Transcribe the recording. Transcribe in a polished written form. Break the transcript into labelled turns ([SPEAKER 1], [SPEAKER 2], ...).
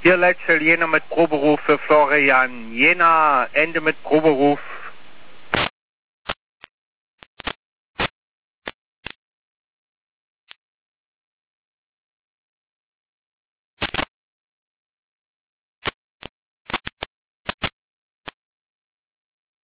[SPEAKER 1] Hier Leitzel, Jena mit Proberuf für Florian. Jena, Ende mit Proberuf